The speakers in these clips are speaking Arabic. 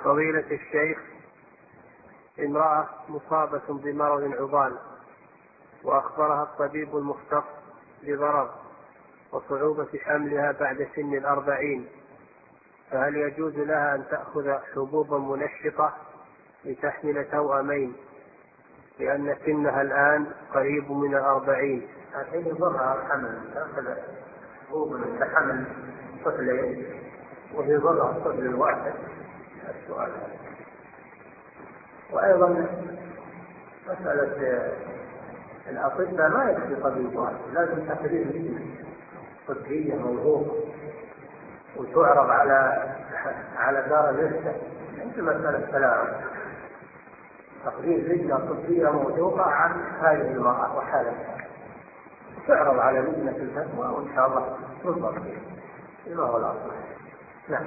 فضيلة الشيخ، امرأة مصابة بمرض عضال وأخبرها الطبيب المختص بضرر وصعوبة حملها بعد سن 40، فهل يجوز لها أن تأخذ حبوبا منشطة لتحمل توأمين لأن سنها الآن قريب من 40؟ الحين يضرها الحمل، تأخذ حبوب لحمل طفلين وهي ضرها الطفل الواحد. السؤال هذا. وأيضا مسألة الأطباء ما يكفي طبيب واحد، لازم تقرير لجنة طبية موثوقة وتعرض على دار الإفتاء. مثل مسألة سلام، تقرير لجنة طبية موثوقة عن هذه المرأة وحالتها، تعرض على لجنة الفتوى وإن شاء الله تنظر فيما هو الأصل. نعم.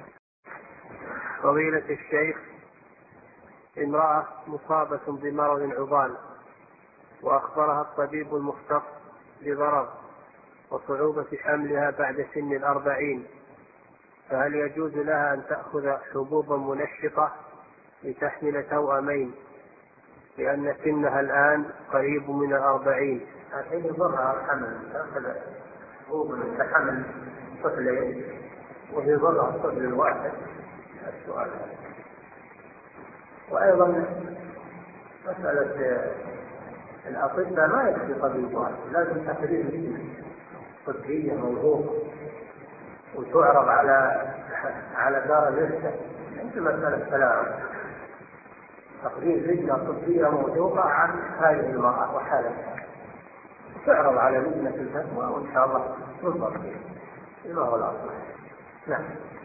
فضيلة الشيخ، امرأة مصابة بمرض عضال وأخبرها الطبيب المختص بضرر وصعوبة حملها بعد سن 40، فهل يجوز لها أن تأخذ حبوبا منشطة لتحمل توأمين لأن سنها الآن قريب من 40؟ الحين يضرها الحمل، تأخذ حبوب لحمل طفلين وهي ضرها الطفل الواحد. السؤال هذا. وأيضا مسألة الأطباء ما يكفي طبيب واحد، لازم تقرير لجنة طبية موثوقة وتعرض على دار الإفتاء. مثل مسألة سلام، تقرير لجنة طبية موثوقة عن هذه المرأة وحالتها، تعرض على لجنة الفتوى وإن شاء الله تنظر فيما هو الأصل. نعم.